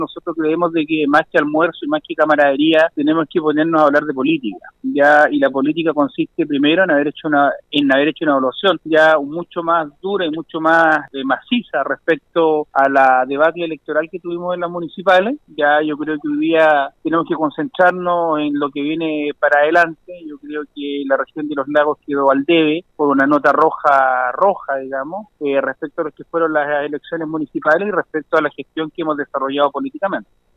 Nosotros creemos de que más que almuerzo y más que camaradería tenemos que ponernos a hablar de política, ya, y la política consiste primero en haber hecho una evaluación ya mucho más dura y mucho más maciza respecto a la debate electoral que tuvimos en las municipales. Ya yo creo que hoy día tenemos que concentrarnos en lo que viene para adelante. Yo creo que la región de los lagos quedó al debe por una nota roja, digamos, respecto a lo que fueron las elecciones municipales y respecto a la gestión que hemos desarrollado políticamente.